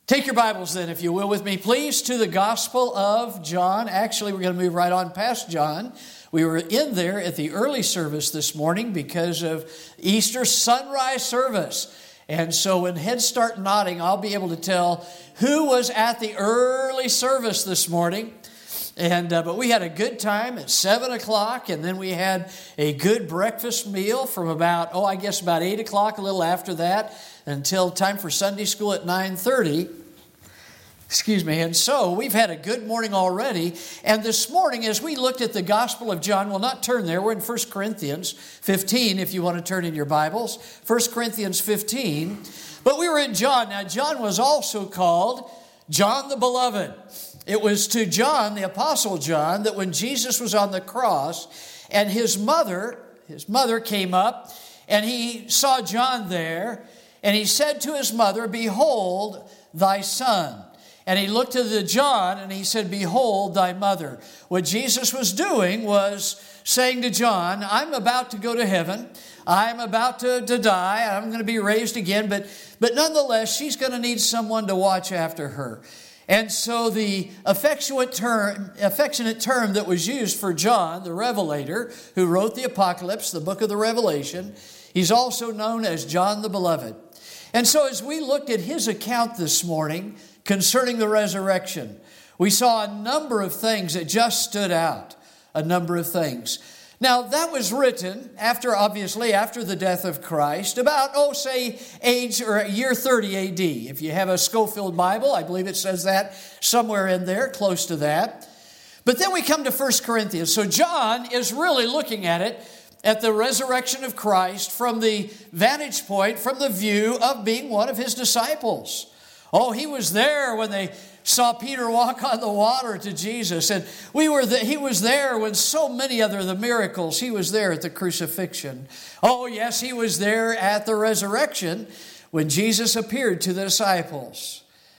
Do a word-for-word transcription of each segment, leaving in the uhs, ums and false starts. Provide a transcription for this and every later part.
Take your Bibles then, if you will, with me, please, to the Gospel of John. Actually, we're going to move right on past John. We were in there at the early service this morning because of Easter sunrise service. And so when heads start nodding, I'll be able to tell who was at the early service this morning. And uh, but we had a good time at seven o'clock, and then we had a good breakfast meal from about, oh, I guess about eight o'clock, a little after that, until time for Sunday school at nine thirty. Excuse me. And so we've had a good morning already. And this morning, as we looked at the Gospel of John, we'll not turn there. We're in First Corinthians fifteen, if you want to turn in your Bibles. First Corinthians fifteen. But we were in John. Now, John was also called John the Beloved. It was to John, the Apostle John, that when Jesus was on the cross and his mother, his mother came up and he saw John there and he said to his mother, "Behold thy son." And he looked at the John and he said, "Behold thy mother." What Jesus was doing was saying to John, I'm about to go to heaven. I'm about to, to die. I'm going to be raised again. But, but nonetheless, she's going to need someone to watch after her. And so the affectionate term, affectionate term that was used for John, the Revelator, who wrote the Apocalypse, the book of the Revelation, he's also known as John the Beloved. And so as we looked at his account this morning concerning the resurrection, we saw a number of things that just stood out, a number of things. Now, that was written after, obviously, after the death of Christ, about, oh, say, age or year thirty A D. If you have a Scofield Bible, I believe it says that somewhere in there, close to that. But then we come to First Corinthians. So John is really looking at it, at the resurrection of Christ from the vantage point, from the view of being one of his disciples. Oh, he was there when they saw Peter walk on the water to Jesus. And we were the, he was there when so many other the miracles. He was there at the crucifixion. Oh, yes, he was there at the resurrection when Jesus appeared to the disciples.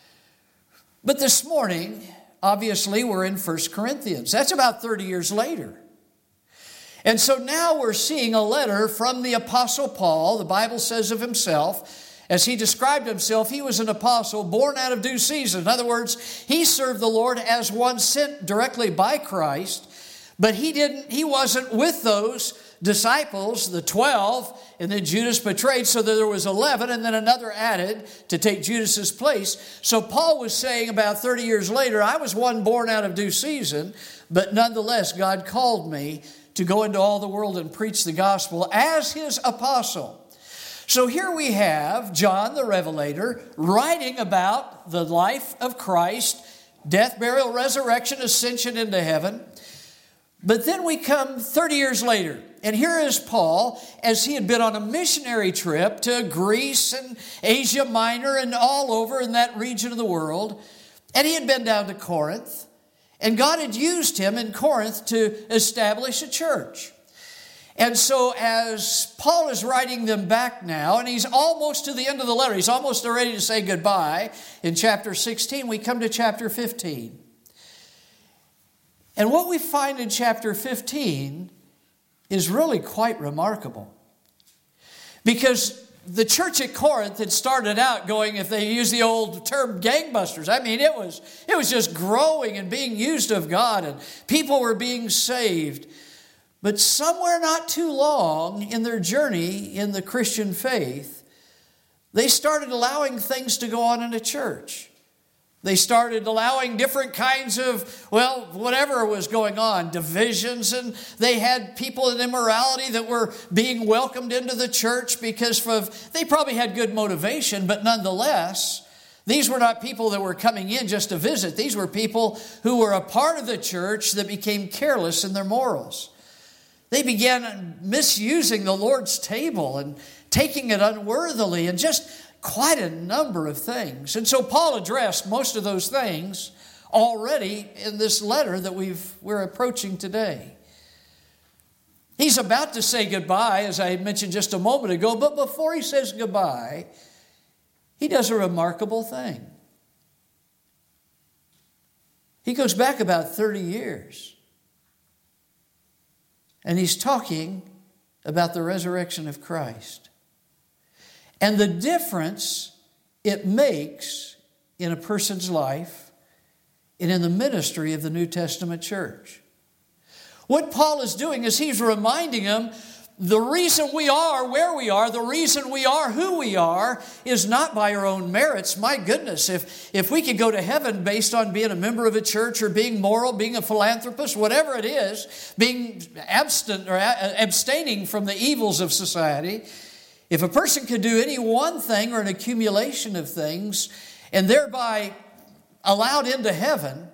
But this morning, obviously, we're in First Corinthians. That's about thirty years later. And so now we're seeing a letter from the Apostle Paul. The Bible says of himself, as he described himself, he was an apostle born out of due season. In other words, he served the Lord as one sent directly by Christ, but he didn't, he wasn't with those disciples, the twelve, and then Judas betrayed, so that there was eleven, and then another added to take Judas's place. So Paul was saying about thirty years later, I was one born out of due season, but nonetheless, God called me to go into all the world and preach the gospel as his apostle. So here we have John the Revelator writing about the life of Christ, death, burial, resurrection, ascension into heaven. But then we come thirty years later, and here is Paul, as he had been on a missionary trip to Greece and Asia Minor and all over in that region of the world, and he had been down to Corinth, and God had used him in Corinth to establish a church. And so as Paul is writing them back now, and he's almost to the end of the letter, he's almost ready to say goodbye in chapter sixteen, we come to chapter fifteen. And what we find in chapter fifteen is really quite remarkable. Because the church at Corinth had started out going, if they use the old term, gangbusters. I mean, it was, it was just growing and being used of God, and people were being saved. But somewhere not too long in their journey in the Christian faith, they started allowing things to go on in a church. They started allowing different kinds of, well, whatever was going on, divisions, and they had people in immorality that were being welcomed into the church because of, they probably had good motivation, but nonetheless, these were not people that were coming in just to visit. These were people who were a part of the church that became careless in their morals. They began misusing the Lord's table and taking it unworthily and just quite a number of things. And so Paul addressed most of those things already in this letter that we've, we're approaching today. He's about to say goodbye, as I mentioned just a moment ago, but before he says goodbye, he does a remarkable thing. He goes back about thirty years. And he's talking about the resurrection of Christ. And the difference it makes in a person's life and in the ministry of the New Testament church. What Paul is doing is he's reminding them the reason we are where we are, the reason we are who we are, is not by our own merits. My goodness, if, if we could go to heaven based on being a member of a church or being moral, being a philanthropist, whatever it is, being abstent or abstaining from the evils of society, if a person could do any one thing or an accumulation of things and thereby allowed into heaven,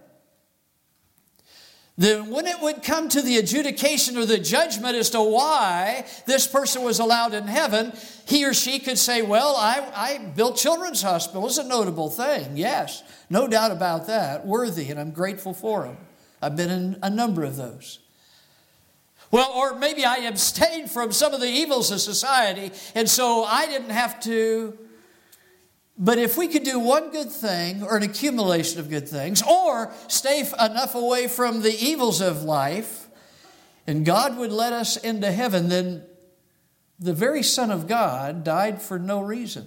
then when it would come to the adjudication or the judgment as to why this person was allowed in heaven, he or she could say, well, I, I built children's hospitals. It's a notable thing. Yes, no doubt about that. Worthy, and I'm grateful for them. I've been in a number of those. Well, or maybe I abstained from some of the evils of society, and so I didn't have to. But if we could do one good thing or an accumulation of good things, or stay enough away from the evils of life, and God would let us into heaven, then the very Son of God died for no reason.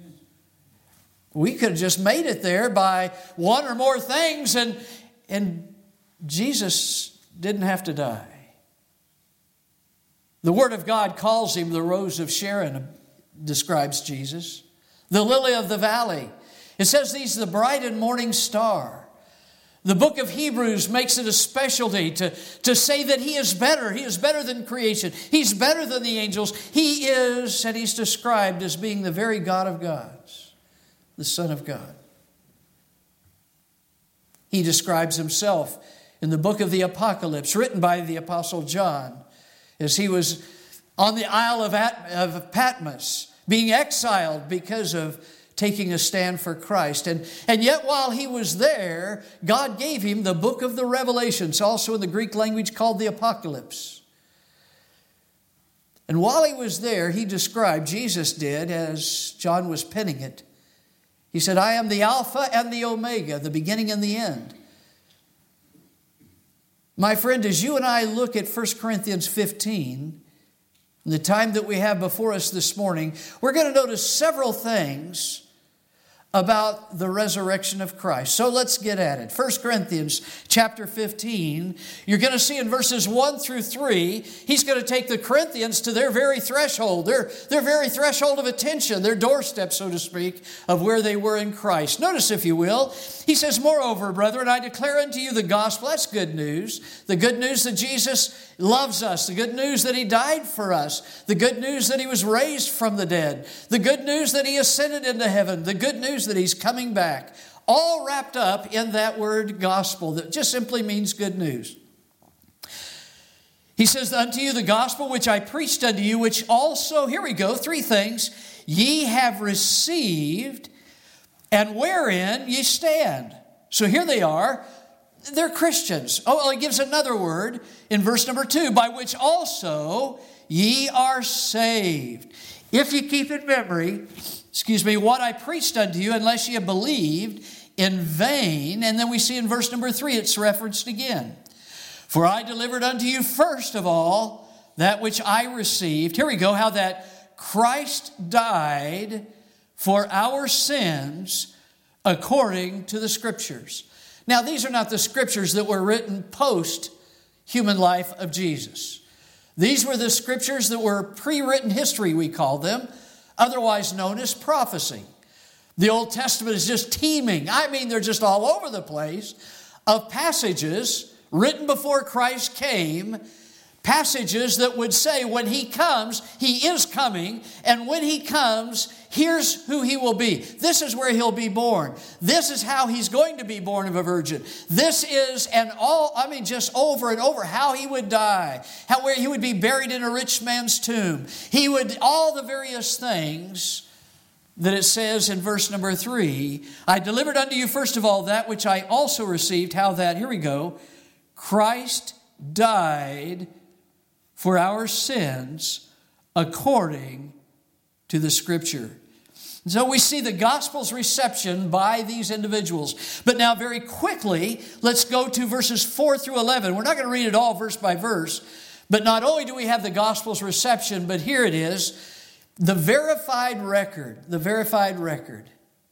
We could have just made it there by one or more things, and, and Jesus didn't have to die. The Word of God calls him the Rose of Sharon, describes Jesus. The lily of the valley. It says he's the bright and morning star. The book of Hebrews makes it a specialty to, to say that he is better. He is better than creation. He's better than the angels. He is, and he's described as being the very God of gods, the Son of God. He describes himself in the book of the Apocalypse, written by the Apostle John, as he was on the Isle of, At- of Patmos, being exiled because of taking a stand for Christ. And, and yet while he was there, God gave him the book of the Revelations, also in the Greek language called the Apocalypse. And while he was there, he described, Jesus did, as John was penning it. He said, I am the Alpha and the Omega, the beginning and the end. My friend, as you and I look at First Corinthians fifteen, in the time that we have before us this morning, we're going to notice several things about the resurrection of Christ. So let's get at it. First Corinthians chapter fifteen, you're going to see in verses one through three, he's going to take the Corinthians to their very threshold, their, their very threshold of attention, their doorstep, so to speak, of where they were in Christ. Notice, if you will, he says, moreover, brethren, I declare unto you the gospel. That's good news. The good news that Jesus loves us. The good news that he died for us. The good news that he was raised from the dead. The good news that he ascended into heaven. The good news that he's coming back. All wrapped up in that word gospel that just simply means good news. He says, unto you the gospel which I preached unto you, which also, here we go, three things, ye have received, and wherein ye stand. So here they are. They're Christians. Oh, well, he gives another word in verse number two, by which also ye are saved. If you keep in memory, excuse me, what I preached unto you, unless ye have believed in vain. And then we see in verse number three, it's referenced again. For I delivered unto you first of all that which I received. Here we go, how that Christ died for our sins according to the Scriptures. Now, these are not the Scriptures that were written post-human life of Jesus. These were the Scriptures that were pre-written history, we call them, otherwise known as prophecy. The Old Testament is just teeming. I mean, they're just all over the place of passages written before Christ came, passages that would say when he comes, he is coming, and when he comes, here's who he will be. This is where he'll be born. This is how he's going to be born of a virgin. This is, and all, I mean, just over and over, how he would die, how where he would be buried in a rich man's tomb. He would, all the various things that it says in verse number three, I delivered unto you first of all that which I also received, how that, here we go, Christ died for our sins according to the Scripture. And so we see the gospel's reception by these individuals. But now very quickly, let's go to verses four through eleven. We're not going to read it all verse by verse. But not only do we have the gospel's reception, but here it is, the verified record, the verified record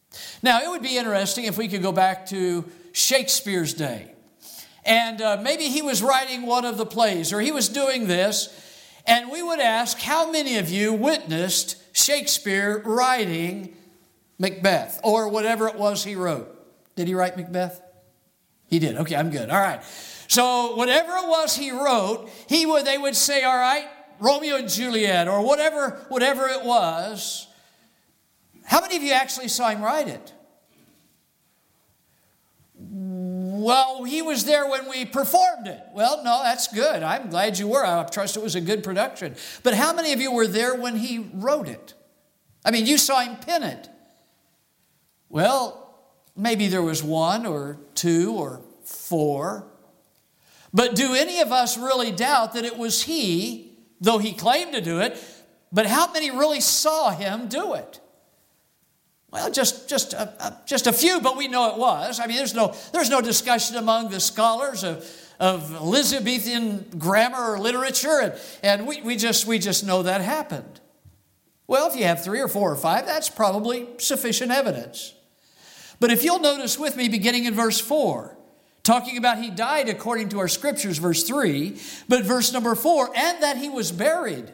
Now, it would be interesting if we could go back to Shakespeare's day. And uh, maybe he was writing one of the plays, or he was doing this, and we would ask, how many of you witnessed Shakespeare writing Macbeth, or whatever it was he wrote? Did he write Macbeth? He did. Okay, I'm good. All right. So whatever it was he wrote, he would they would say, all right, Romeo and Juliet, or whatever, whatever it was. How many of you actually saw him write it? Well, he was there when we performed it. Well, no, that's good. I'm glad you were. I trust it was a good production. But how many of you were there when he wrote it? I mean, you saw him pen it. Well, maybe there was one or two or four. But do any of us really doubt that it was he, though he claimed to do it, but how many really saw him do it? Well, just just a, a, just a few, but we know it was. I mean, there's no there's no discussion among the scholars of, of Elizabethan grammar or literature, and, and we, we just we just know that happened. Well, if you have three or four or five, that's probably sufficient evidence. But if you'll notice with me, beginning in verse four, talking about he died according to our scriptures, verse three, but verse number four, and that he was buried,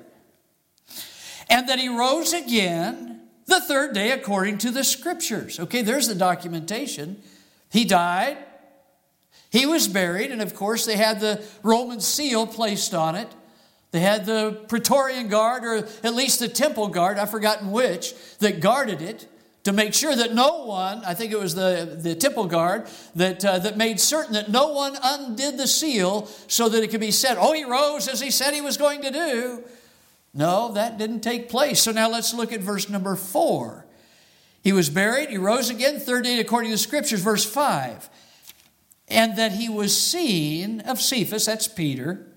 and that he rose again the third day according to the scriptures. Okay, there's the documentation. He died, he was buried, and of course they had the Roman seal placed on it. They had the Praetorian Guard, or at least the temple guard, I've forgotten which, that guarded it to make sure that no one, I think it was the, the temple guard, that, uh, that made certain that no one undid the seal so that it could be said, oh, he rose as he said he was going to do. No, that didn't take place. So now let's look at verse number four. He was buried, he rose again, third day according to the scriptures, verse five. And that he was seen of Cephas, that's Peter,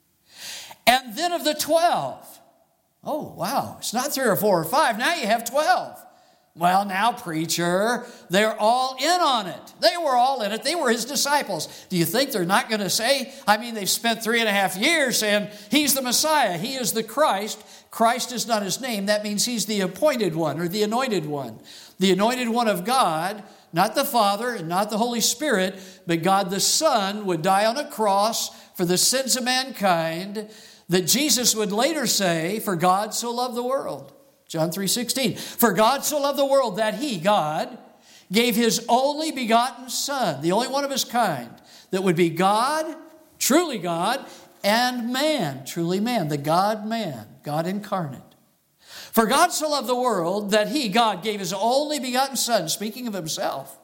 and then of the twelve. Oh, wow, it's not three or four or five, now you have twelve. Well, now, preacher, they're all in on it. They were all in it. They were his disciples. Do you think they're not going to say, I mean, they've spent three and a half years saying, he's the Messiah, he is the Christ. Christ is not his name. That means he's the appointed one, or the anointed one. The anointed one of God, not the Father and not the Holy Spirit, but God the Son would die on a cross for the sins of mankind, that Jesus would later say, for God so loved the world. John three sixteen. For God so loved the world that he, God, gave his only begotten Son, the only one of his kind, that would be God, truly God, and man, truly man, the God-man, God incarnate. For God so loved the world that he, God, gave his only begotten Son, speaking of himself.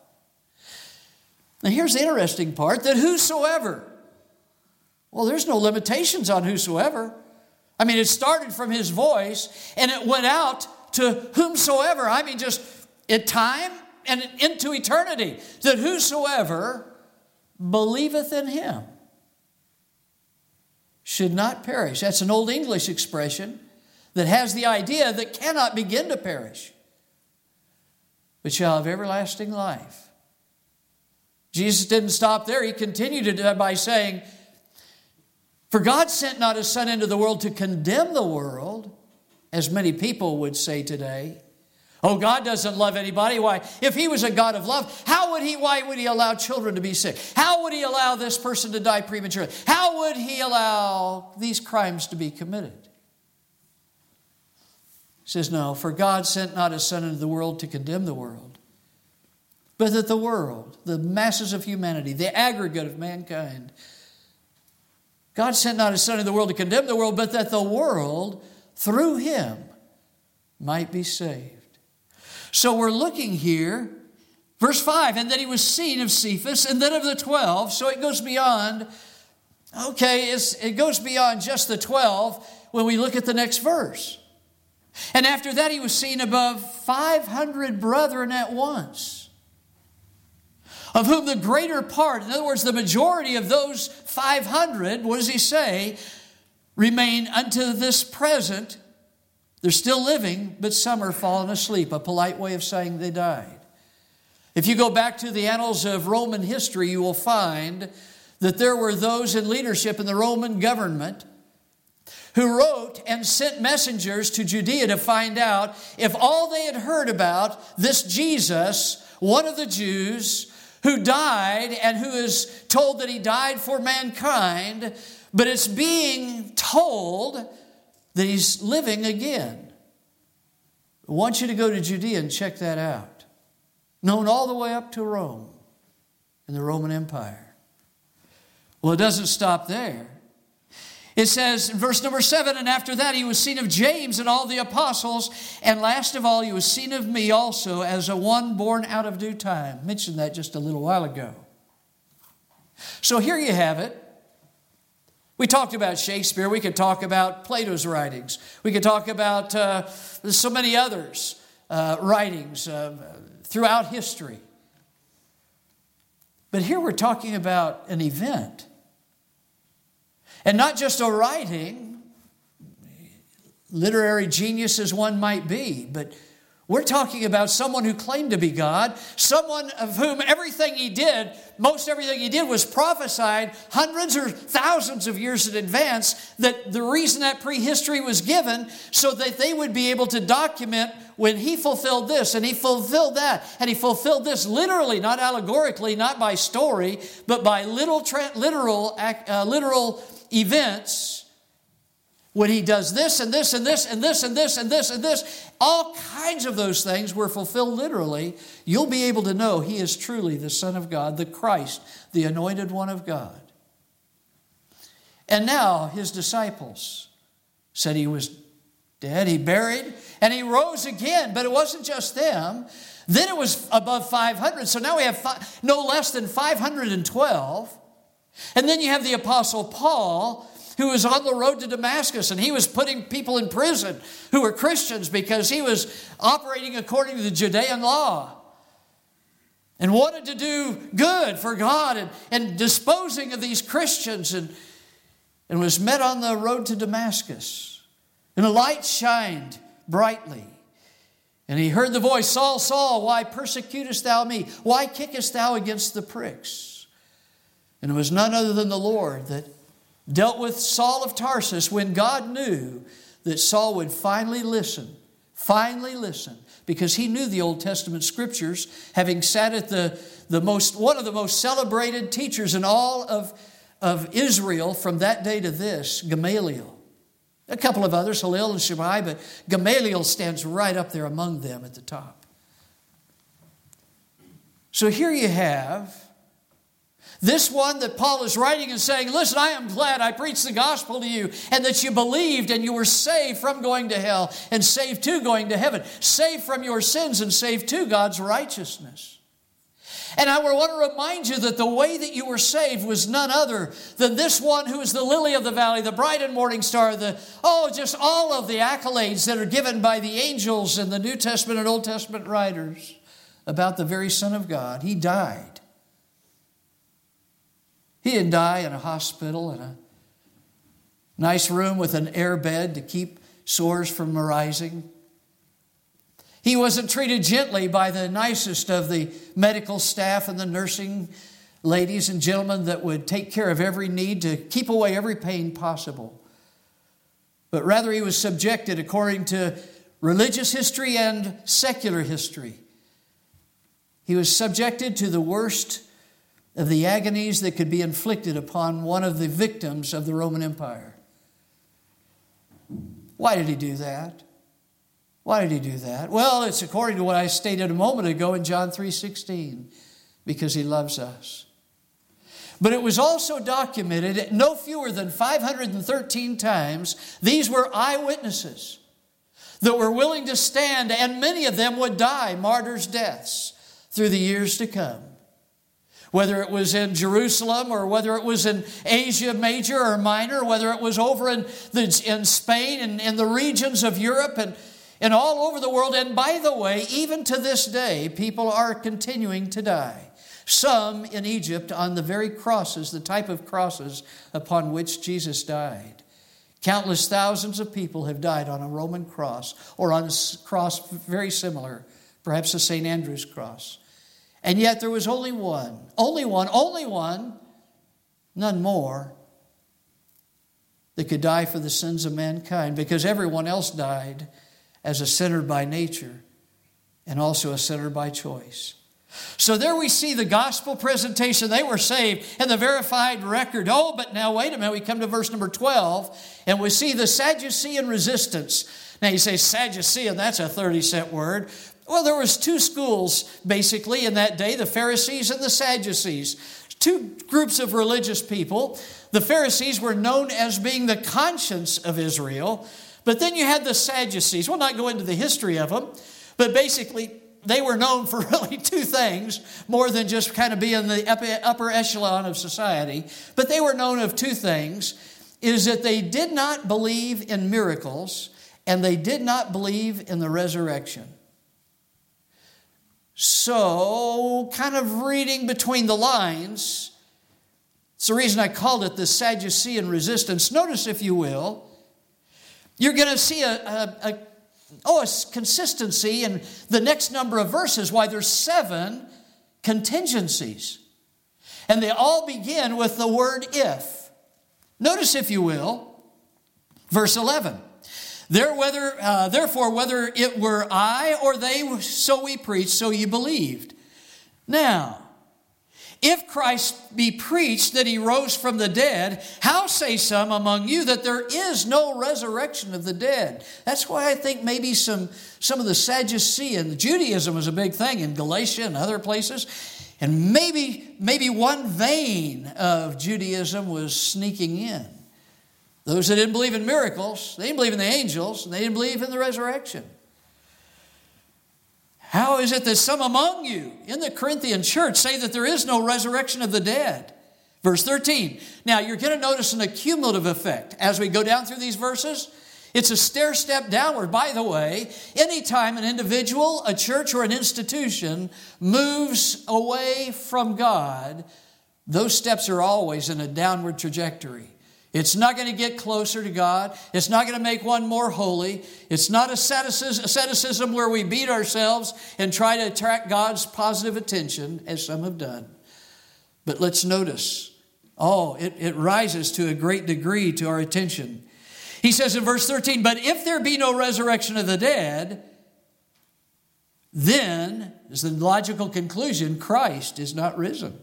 Now here's the interesting part, that whosoever, well, there's no limitations on whosoever. I mean, it started from his voice, and it went out to whomsoever. I mean, just in time and into eternity. That whosoever believeth in him should not perish. That's an old English expression that has the idea that cannot begin to perish, but shall have everlasting life. Jesus didn't stop there. He continued it by saying, for God sent not his Son into the world to condemn the world, as many people would say today. Oh, God doesn't love anybody. Why? If he was a God of love, how would he, why would he allow children to be sick? How would he allow this person to die prematurely? How would he allow these crimes to be committed? He says, no, for God sent not his Son into the world to condemn the world, but that the world, the masses of humanity, the aggregate of mankind, God sent not his Son into the world to condemn the world, but that the world, through him, might be saved. So we're looking here, verse five, and that he was seen of Cephas, and then of the twelve. So it goes beyond, okay, it's, it goes beyond just the twelve when we look at the next verse. And after that he was seen above five hundred brethren at once, of whom the greater part, in other words, the majority of those five hundred, what does he say, remain unto this present. They're still living, but some are fallen asleep, a polite way of saying they died. If you go back to the annals of Roman history, you will find that there were those in leadership in the Roman government who wrote and sent messengers to Judea to find out if all they had heard about this Jesus, one of the Jews, who died and who is told that he died for mankind, but it's being told that he's living again. I want you to go to Judea and check that out. Known all the way up to Rome in the Roman Empire. Well, it doesn't stop there. It says in verse number seven, and after that he was seen of James and all the apostles, and last of all he was seen of me also as a one born out of due time. I mentioned that just a little while ago. So here you have it. We talked about Shakespeare. We could talk about Plato's writings. We could talk about uh, so many others' uh, writings uh, throughout history. But here we're talking about an event. And not just a writing, literary genius as one might be, but we're talking about someone who claimed to be God, someone of whom everything he did, most everything he did was prophesied hundreds or thousands of years in advance, that the reason that prehistory was given so that they would be able to document when he fulfilled this and he fulfilled that and he fulfilled this literally, not allegorically, not by story, but by literal, literal, uh, literal events. When he does this and this and this and this and this and this and this, all kinds of those things were fulfilled literally. You'll be able to know he is truly the Son of God, the Christ, the anointed one of God. And now his disciples said he was dead, he buried, and he rose again. But it wasn't just them. Then it was above five hundred. So now we have five, no less than five hundred twelve. And then you have the Apostle Paul, who was on the road to Damascus, and he was putting people in prison who were Christians because he was operating according to the Judean law and wanted to do good for God and, and disposing of these Christians, and, and was met on the road to Damascus. And a light shined brightly. And he heard the voice, Saul, Saul, why persecutest thou me? Why kickest thou against the pricks? And it was none other than the Lord that dealt with Saul of Tarsus when God knew that Saul would finally listen, finally listen, because he knew the Old Testament Scriptures, having sat at the, the most, one of the most celebrated teachers in all of, of Israel from that day to this, Gamaliel. A couple of others, Hillel and Shammai, but Gamaliel stands right up there among them at the top. So here you have this one that Paul is writing and saying, listen, I am glad I preached the gospel to you and that you believed and you were saved from going to hell and saved to going to heaven, saved from your sins and saved to God's righteousness. And I want to remind you that the way that you were saved was none other than this one who is the lily of the valley, the bright and morning star, the oh, just all of the accolades that are given by the angels in the New Testament and Old Testament writers about the very Son of God. He died. He didn't die in a hospital, in a nice room with an air bed to keep sores from arising. He wasn't treated gently by the nicest of the medical staff and the nursing ladies and gentlemen that would take care of every need to keep away every pain possible. But rather he was subjected, according to religious history and secular history, he was subjected to the worst of the agonies that could be inflicted upon one of the victims of the Roman Empire. Why did he do that? Why did he do that? Well, it's according to what I stated a moment ago in John three sixteen, because he loves us. But it was also documented no fewer than five hundred thirteen times. These were eyewitnesses that were willing to stand, and many of them would die martyrs' deaths through the years to come. Whether it was in Jerusalem or whether it was in Asia Major or Minor, whether it was over in, the, in Spain and in the regions of Europe and, and all over the world. And by the way, even to this day, people are continuing to die. Some in Egypt on the very crosses, the type of crosses upon which Jesus died. Countless thousands of people have died on a Roman cross or on a cross very similar, perhaps the Saint Andrew's cross. And yet there was only one, only one, only one, none more, that could die for the sins of mankind, because everyone else died as a sinner by nature and also a sinner by choice. So there we see the gospel presentation. They were saved and the verified record. Oh, but now wait a minute. We come to verse number twelve and we see the Sadducean resistance. Now you say Sadducean, that's a thirty cent word. Well, there was two schools basically in that day, the Pharisees and the Sadducees. Two groups of religious people. The Pharisees were known as being the conscience of Israel. But then you had the Sadducees. We'll not go into the history of them. But basically, they were known for really two things, more than just kind of being the upper echelon of society. But they were known of two things, is that they did not believe in miracles and they did not believe in the resurrection. So, kind of reading between the lines, it's the reason I called it the Sadducean resistance. Notice, if you will, you're going to see a, a, a Oh, a consistency in the next number of verses, why there's seven contingencies. And they all begin with the word if. Notice, if you will, verse eleven. There, whether, uh, Therefore, whether it were I or they, so we preached, so you believed. Now, if Christ be preached that he rose from the dead, how say some among you that there is no resurrection of the dead? That's why I think maybe some, some of the Sadducean, Judaism was a big thing in Galatia and other places. And maybe, maybe one vein of Judaism was sneaking in. Those that didn't believe in miracles, they didn't believe in the angels, and they didn't believe in the resurrection. How is it that some among you in the Corinthian church say that there is no resurrection of the dead? Verse thirteen. Now, you're going to notice an accumulative effect as we go down through these verses. It's a stair step downward. By the way, anytime an individual, a church, or an institution moves away from God, those steps are always in a downward trajectory. It's not going to get closer to God. It's not going to make one more holy. It's not asceticism where we beat ourselves and try to attract God's positive attention, as some have done. But let's notice, oh, it, it rises to a great degree to our attention. He says in verse thirteen, but if there be no resurrection of the dead, then, is the logical conclusion, Christ is not risen.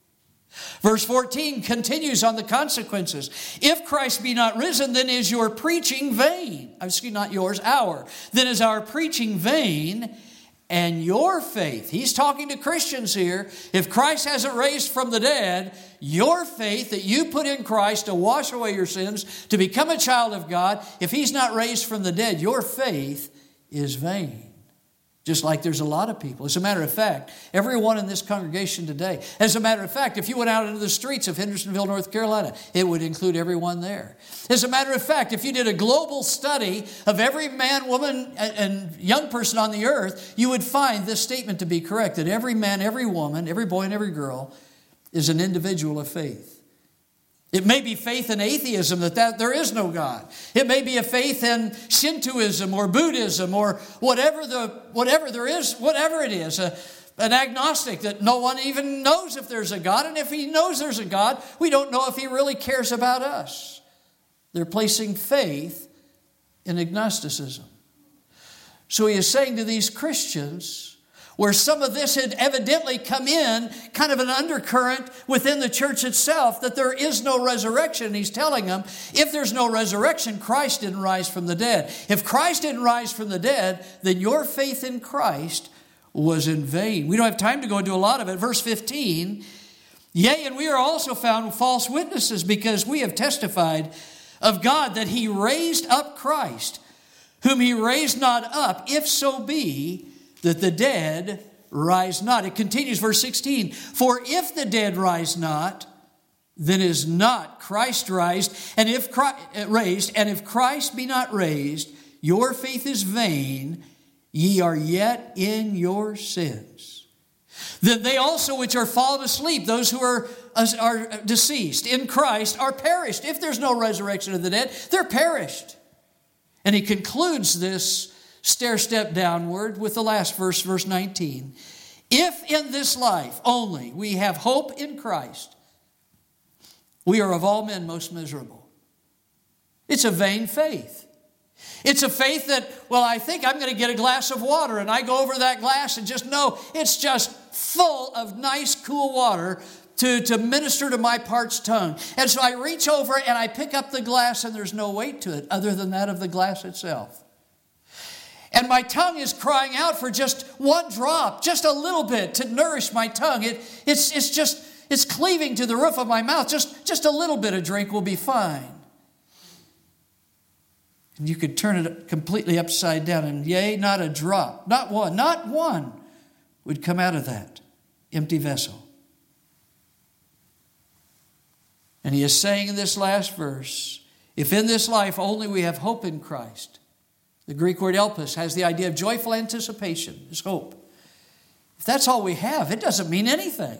Verse fourteen continues on the consequences. If Christ be not risen, then is your preaching vain. Excuse me, not yours, our. Then is our preaching vain, and your faith. He's talking to Christians here. If Christ hasn't raised from the dead, your faith that you put in Christ to wash away your sins, to become a child of God, if he's not raised from the dead, your faith is vain. Just like there's a lot of people. As a matter of fact, everyone in this congregation today, as a matter of fact, if you went out into the streets of Hendersonville, North Carolina, it would include everyone there. As a matter of fact, if you did a global study of every man, woman, and young person on the earth, you would find this statement to be correct, that every man, every woman, every boy, and every girl is an individual of faith. It may be faith in atheism, that, that there is no God. It may be a faith in Shintoism or Buddhism or whatever the whatever there is, whatever it is, a, an agnostic that no one even knows if there's a God. And if he knows there's a God, we don't know if he really cares about us. They're placing faith in agnosticism. So he is saying to these Christians, where some of this had evidently come in, kind of an undercurrent within the church itself, that there is no resurrection. He's telling them, if there's no resurrection, Christ didn't rise from the dead. If Christ didn't rise from the dead, then your faith in Christ was in vain. We don't have time to go into a lot of it. Verse fifteen, yea, and we are also found false witnesses, because we have testified of God that he raised up Christ, whom he raised not up, if so be that the dead rise not. It continues, verse sixteen. For if the dead rise not, then is not Christ raised, and if Christ, raised, and if Christ be not raised, your faith is vain, ye are yet in your sins. Then they also which are fallen asleep, those who are, are deceased in Christ, are perished. If there's no resurrection of the dead, they're perished. And he concludes this stair step downward with the last verse, verse nineteen. If in this life only we have hope in Christ, we are of all men most miserable. It's a vain faith. It's a faith that, well, I think I'm going to get a glass of water, and I go over that glass and just know it's just full of nice, cool water to, to minister to my parched tongue. And so I reach over and I pick up the glass, and there's no weight to it other than that of the glass itself. And my tongue is crying out for just one drop, just a little bit to nourish my tongue. It, it's, it's just, it's cleaving to the roof of my mouth. Just, just a little bit of drink will be fine. And you could turn it completely upside down, and yea, not a drop, not one, not one would come out of that empty vessel. And he is saying in this last verse, if in this life only we have hope in Christ, the Greek word elpis has the idea of joyful anticipation, is hope. If that's all we have, it doesn't mean anything.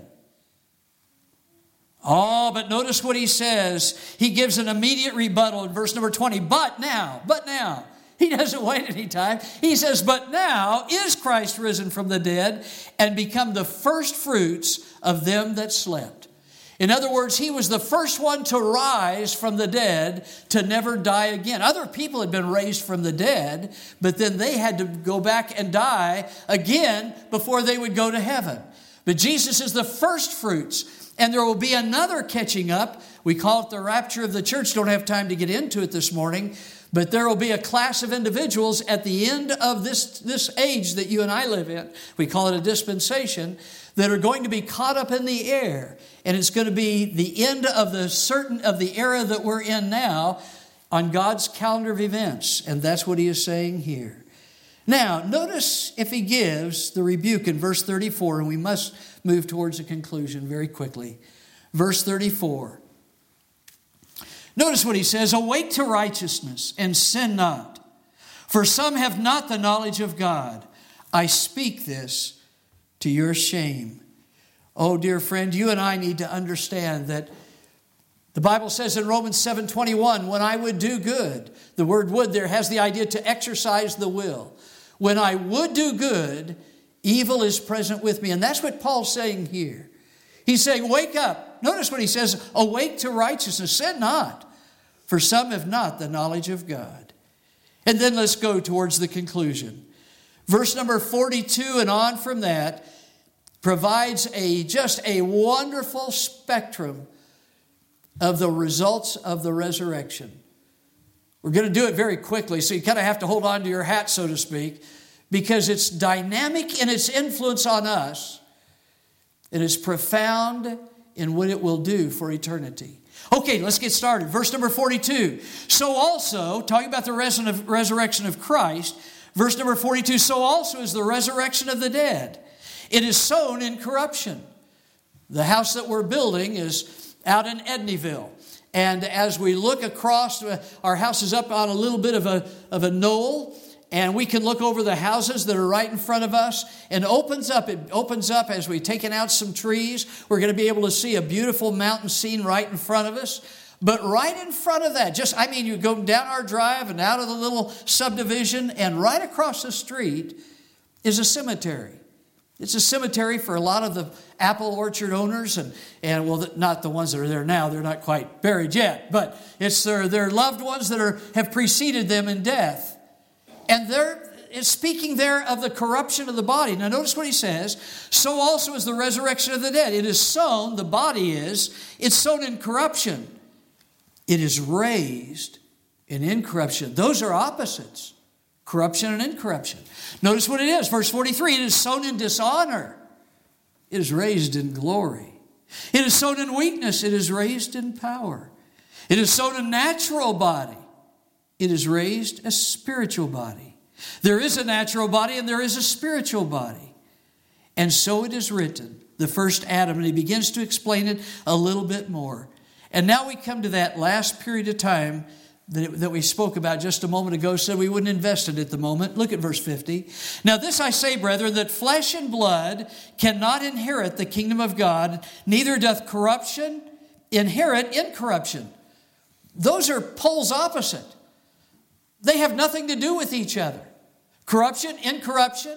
Oh, but notice what he says. He gives an immediate rebuttal in verse number twenty. But now, but now. He doesn't wait any time. He says, but now is Christ risen from the dead and become the first fruits of them that slept. In other words, he was the first one to rise from the dead to never die again. Other people had been raised from the dead, but then they had to go back and die again before they would go to heaven. But Jesus is the first fruits. And there will be another catching up. We call it the rapture of the church. Don't have time to get into it this morning. But there will be a class of individuals at the end of this, this age that you and I live in. We call it a dispensation, that are going to be caught up in the air. And it's going to be the end of the certain of the era that we're in now on God's calendar of events. And that's what he is saying here. Now, notice if he gives the rebuke in verse thirty-four, and we must move towards a conclusion very quickly. Verse thirty-four. Notice what he says, awake to righteousness and sin not, for some have not the knowledge of God. I speak this to your shame. Oh, dear friend, you and I need to understand that the Bible says in Romans seven twenty-one, when I would do good, the word would there has the idea to exercise the will. When I would do good, evil is present with me. And that's what Paul's saying here. He's saying, wake up. Notice what he says, awake to righteousness, sin not, for some have not the knowledge of God. And then let's go towards the conclusion. Verse number forty-two and on from that provides a just a wonderful spectrum of the results of the resurrection. We're going to do it very quickly, so you kind of have to hold on to your hat, so to speak, because it's dynamic in its influence on us, and it's profound in what it will do for eternity. Okay, let's get started. Verse number forty-two. So also, talking about the resurrection of Christ, verse number forty-two, so also is the resurrection of the dead. It is sown in corruption. The house that we're building is out in Edneyville. And as we look across, our house is up on a little bit of a, of a knoll, and we can look over the houses that are right in front of us, and opens up, it opens up as we've taken out some trees. We're going to be able to see a beautiful mountain scene right in front of us. But right in front of that, just, I mean, you go down our drive and out of the little subdivision, and right across the street is a cemetery. It's a cemetery for a lot of the apple orchard owners, and, and well, not the ones that are there now. They're not quite buried yet, but it's their, their loved ones that are have preceded them in death. And they're it's speaking there of the corruption of the body. Now notice what he says, so also is the resurrection of the dead. It is sown, the body is, it's sown in corruption. It is raised in incorruption. Those are opposites. Corruption and incorruption. Notice what it is. Verse forty-three, it is sown in dishonor. It is raised in glory. It is sown in weakness. It is raised in power. It is sown a natural body. It is raised a spiritual body. There is a natural body and there is a spiritual body. And so it is written, the first Adam. And he begins to explain it a little bit more. And now we come to that last period of time that, that we spoke about just a moment ago, said we wouldn't invest it at the moment. Look at verse fifty. Now this I say, brethren, that flesh and blood cannot inherit the kingdom of God, neither doth corruption inherit incorruption. Those are poles opposite. They have nothing to do with each other. Corruption, incorruption,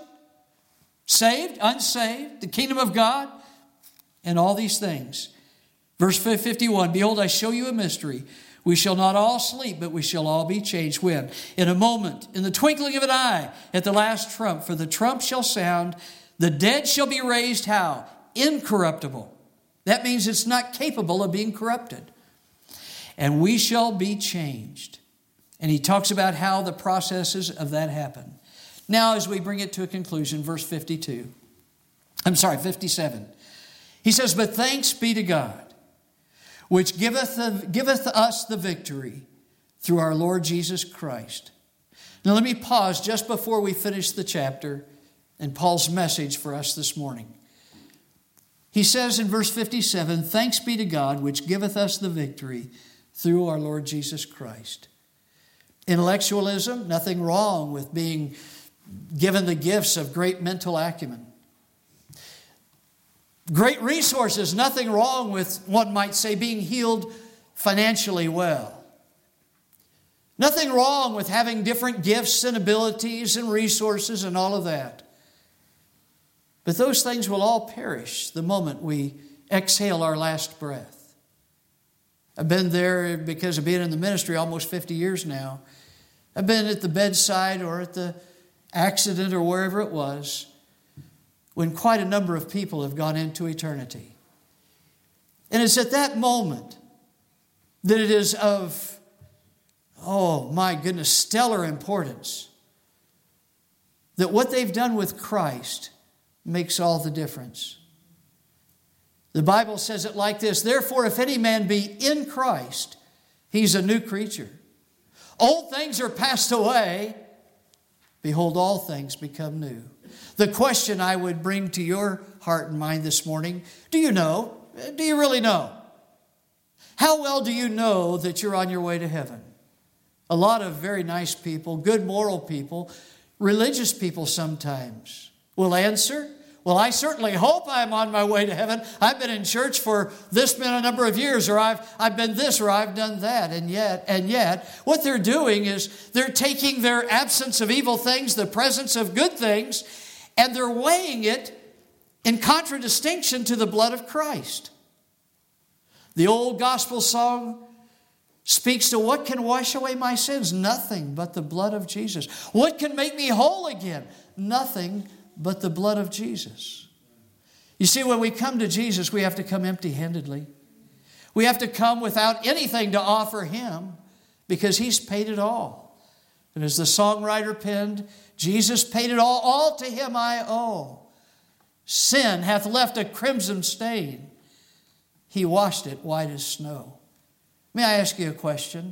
saved, unsaved, the kingdom of God, and all these things. Verse fifty-one, behold, I show you a mystery. We shall not all sleep, but we shall all be changed. When? In a moment, in the twinkling of an eye, at the last trump. For the trump shall sound, the dead shall be raised how? Incorruptible. That means it's not capable of being corrupted. And we shall be changed. And he talks about how the processes of that happen. Now, as we bring it to a conclusion, verse fifty-two. I'm sorry, fifty-seven. He says, but thanks be to God, which giveth, the, giveth us the victory through our Lord Jesus Christ. Now let me pause just before we finish the chapter and Paul's message for us this morning. He says in verse fifty-seven, thanks be to God, which giveth us the victory through our Lord Jesus Christ. Intellectualism, nothing wrong with being given the gifts of great mental acumen. Great resources, nothing wrong with, one might say, being healed financially well. Nothing wrong with having different gifts and abilities and resources and all of that. But those things will all perish the moment we exhale our last breath. I've been there because of being in the ministry almost fifty years now. I've been at the bedside or at the accident or wherever it was when quite a number of people have gone into eternity. And it's at that moment that it is of, oh my goodness, stellar importance that what they've done with Christ makes all the difference. The Bible says it like this, therefore if any man be in Christ, he's a new creature. Old things are passed away, behold, all things become new. The question I would bring to your heart and mind this morning, do you know? Do you really know? How well do you know that you're on your way to heaven? A lot of very nice people, good moral people, religious people sometimes will answer, well, I certainly hope I'm on my way to heaven. I've been in church for this many number of years, or I've, I've been this, or I've done that. And yet, and yet, what they're doing is they're taking their absence of evil things, the presence of good things, and they're weighing it in contradistinction to the blood of Christ. The old gospel song speaks to what can wash away my sins? Nothing but the blood of Jesus. What can make me whole again? Nothing but the blood of Jesus. You see, when we come to Jesus, we have to come empty-handedly. We have to come without anything to offer Him because He's paid it all. And as the songwriter penned, Jesus paid it all. All to Him I owe. Sin hath left a crimson stain. He washed it white as snow. May I ask you a question?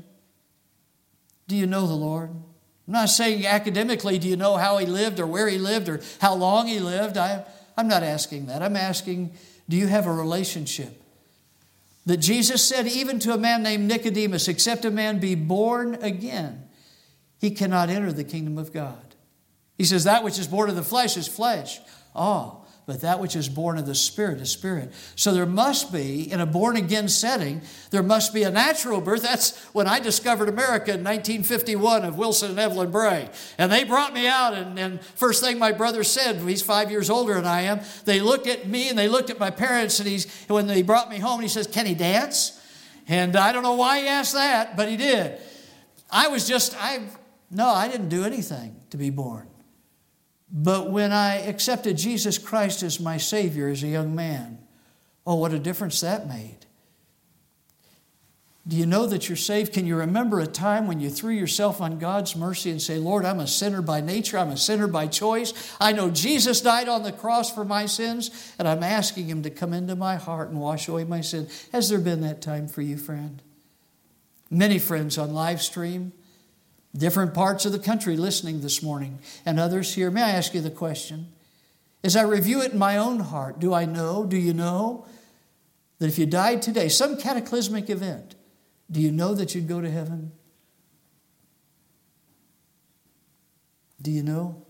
Do you know the Lord? I'm not saying academically, do you know how He lived or where He lived or how long He lived? I, I'm not asking that. I'm asking, do you have a relationship? That Jesus said even to a man named Nicodemus, except a man be born again, he cannot enter the kingdom of God. He says that which is born of the flesh is flesh. Oh, but that which is born of the Spirit is spirit. So there must be, in a born-again setting, there must be a natural birth. That's when I discovered America in nineteen fifty-one of Wilson and Evelyn Bray. And they brought me out, and, and first thing my brother said, he's five years older than I am, they looked at me and they looked at my parents, and he's when they brought me home, he says, can he dance? And I don't know why he asked that, but he did. I was just, I no, I didn't do anything to be born. But when I accepted Jesus Christ as my Savior as a young man, oh, what a difference that made. Do you know that you're saved? Can you remember a time when you threw yourself on God's mercy and say, Lord, I'm a sinner by nature, I'm a sinner by choice. I know Jesus died on the cross for my sins, and I'm asking Him to come into my heart and wash away my sin. Has there been that time for you, friend? Many friends on live stream, different parts of the country listening this morning, and others here. May I ask you the question? As I review it in my own heart, do I know, do you know that if you died today, some cataclysmic event, do you know that you'd go to heaven? Do you know?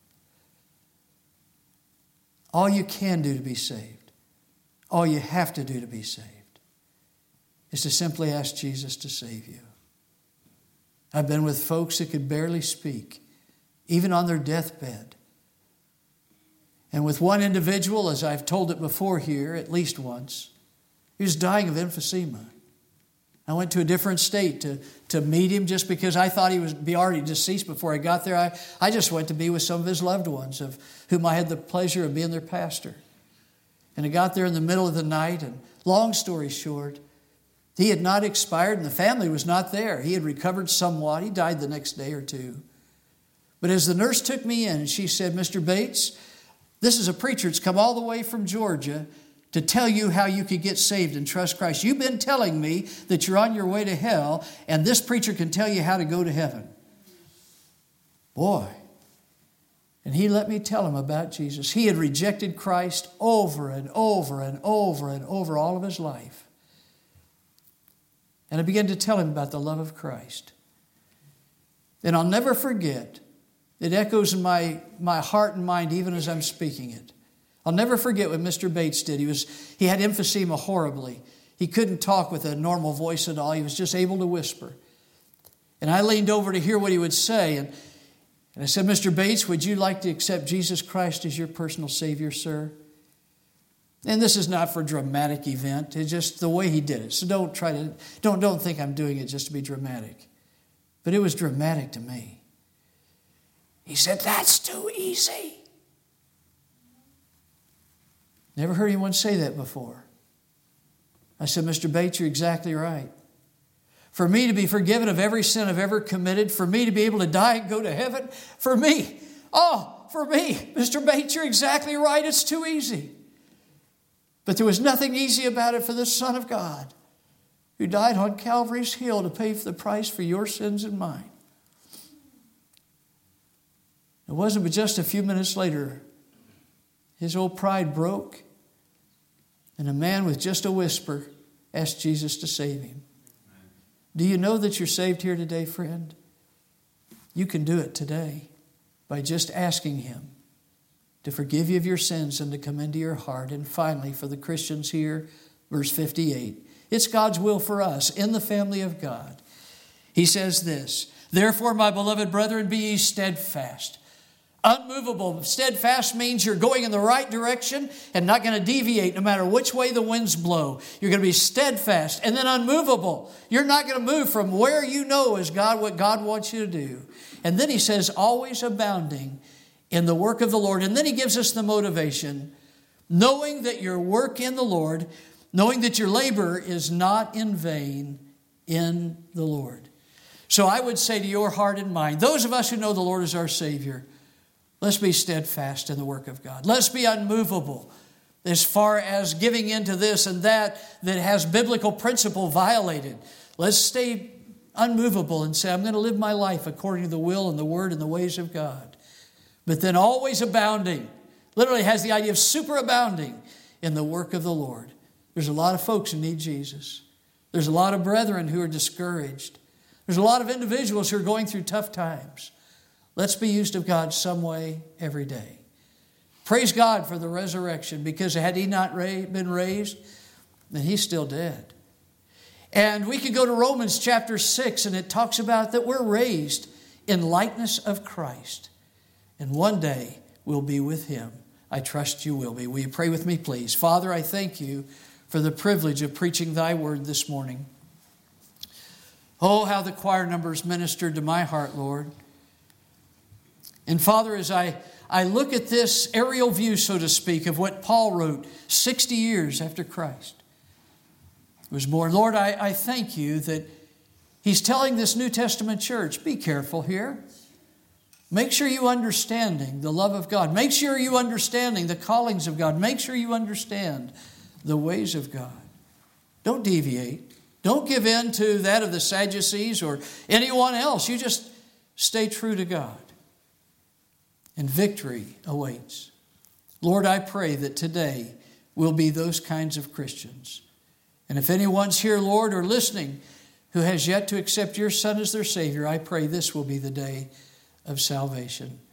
All you can do to be saved, all you have to do to be saved, is to simply ask Jesus to save you. I've been with folks that could barely speak, even on their deathbed. And with one individual, as I've told it before here, at least once, he was dying of emphysema. I went to a different state to, to meet him just because I thought he would be already deceased before I got there. I, I just went to be with some of his loved ones, of whom I had the pleasure of being their pastor. And I got there in the middle of the night, and long story short, he had not expired and the family was not there. He had recovered somewhat. He died the next day or two. But as the nurse took me in, she said, Mister Bates, this is a preacher that's come all the way from Georgia to tell you how you could get saved and trust Christ. You've been telling me that you're on your way to hell, and this preacher can tell you how to go to heaven. Boy. And he let me tell him about Jesus. He had rejected Christ over and over and over and over all of his life. And I began to tell him about the love of Christ. And I'll never forget, it echoes in my, my heart and mind even as I'm speaking it. I'll never forget what Mister Bates did. He was he had emphysema horribly. He couldn't talk with a normal voice at all. He was just able to whisper. And I leaned over to hear what he would say. And, and I said, Mister Bates, would you like to accept Jesus Christ as your personal Savior, sir? And this is not for a dramatic event. It's just the way he did it. So don't try to, don't, don't think I'm doing it just to be dramatic. But it was dramatic to me. He said, that's too easy. Never heard anyone say that before. I said, Mister Bates, you're exactly right. For me to be forgiven of every sin I've ever committed, for me to be able to die and go to heaven, for me, oh, for me, Mister Bates, you're exactly right. It's too easy. But there was nothing easy about it for the Son of God, who died on Calvary's hill to pay for the price for your sins and mine. It wasn't but just a few minutes later, his old pride broke, and a man with just a whisper asked Jesus to save him. Do you know that you're saved here today, friend? You can do it today by just asking him to forgive you of your sins and to come into your heart. And finally, for the Christians here, verse fifty-eight, it's God's will for us in the family of God. He says this, therefore, my beloved brethren, be ye steadfast. Unmovable. Steadfast means you're going in the right direction and not going to deviate no matter which way the winds blow. You're going to be steadfast. And then unmovable. You're not going to move from where you know is God, what God wants you to do. And then he says, always abounding in the work of the Lord. And then he gives us the motivation, knowing that your work in the Lord, knowing that your labor is not in vain in the Lord. So I would say to your heart and mind, those of us who know the Lord as our Savior, let's be steadfast in the work of God. Let's be unmovable as far as giving into this and that that has biblical principle violated. Let's stay unmovable and say, I'm going to live my life according to the will and the word and the ways of God. But then always abounding, literally has the idea of superabounding in the work of the Lord. There's a lot of folks who need Jesus. There's a lot of brethren who are discouraged. There's a lot of individuals who are going through tough times. Let's be used of God some way every day. Praise God for the resurrection, because had he not been raised, then he's still dead. And we could go to Romans chapter six, and it talks about that we're raised in likeness of Christ. And one day we'll be with him. I trust you will be. Will you pray with me, please? Father, I thank you for the privilege of preaching thy word this morning. Oh, how the choir numbers ministered to my heart, Lord. And Father, as I, I look at this aerial view, so to speak, of what Paul wrote sixty years after Christ was born, Lord, I, I thank you that he's telling this New Testament church, be careful here. Make sure you understanding the love of God. Make sure you understanding the callings of God. Make sure you understand the ways of God. Don't deviate. Don't give in to that of the Sadducees or anyone else. You just stay true to God. And victory awaits. Lord, I pray that today we'll be those kinds of Christians. And if anyone's here, Lord, or listening, who has yet to accept your Son as their Savior, I pray this will be the day of salvation.